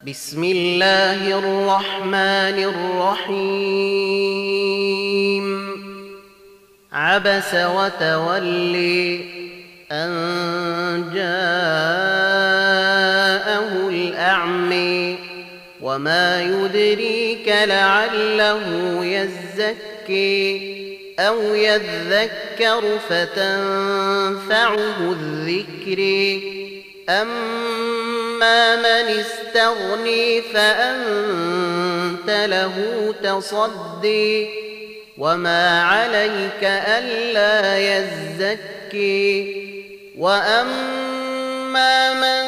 بسم الله الرحمن الرحيم عبس وتولي أن جاءه الأعمى وما يدريك لعله يزكي أو يذكر فتنفعه الذكر أما من استغني فأنت له تصدي وما عليك ألا يزكي وأما من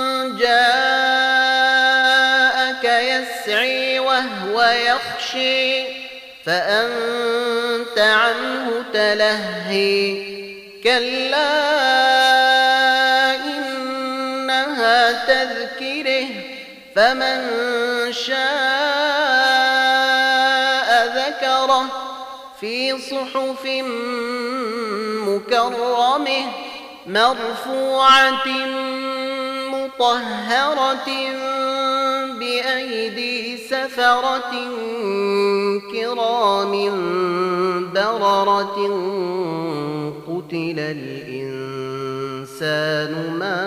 جاءك يسعي وهو يخشي فأنت عنه تلهي كلا إنها تذكره فمن شاء ذكره في صحف مكرمه مرفوعة مطهرة بأيدي سفرة كرام بررة قتل الإنسان ما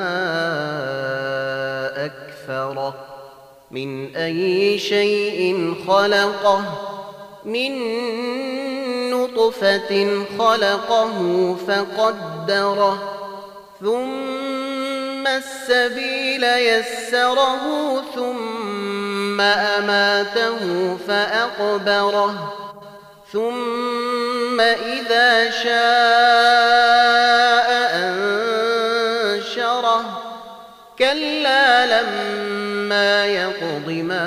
أكفره من أي شيء خلقه من نطفة خلقه فقدره ثم السبيل يسره ثم أماته فأقبره ثم إذا شاء أنشره كلا لما يقض ما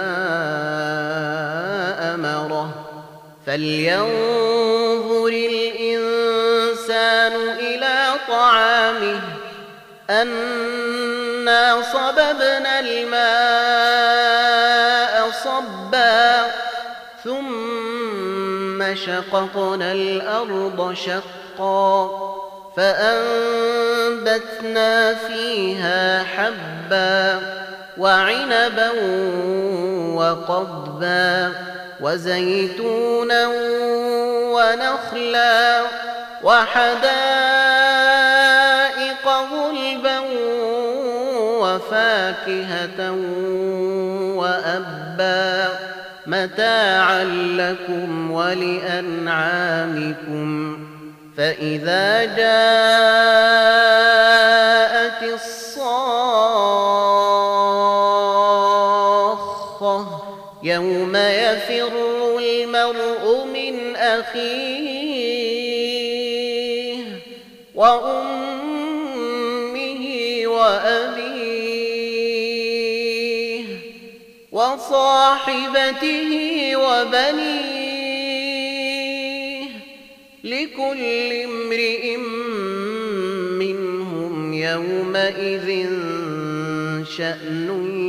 أمره فلينظر الإنسان إلى طعامه أنا صببنا الماء صبا ثم شققنا الأرض شقا فأنبتنا فيها حبا وعنبا وقضبا وزيتونا ونخلا وحدائق غلبا وفاكهة وأبا متاعا لكم ولأنعامكم فإذا جاءت الصاخة يوم يفر المرء من أخيه وأمه وأبيه وصاحبته وبنيه لكل امرئ منهم يومئذ شأن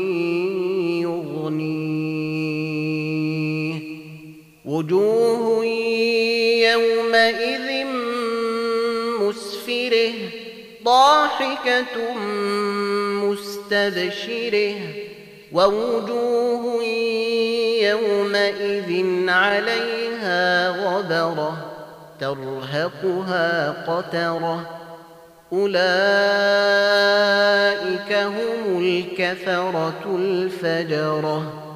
يغنيه وجوه يومئذ مسفرة ضاحكة مستبشرة ووجوه يومئذ عليها غبرة ترهقها قترة أولئك هم الكفرة الفجرة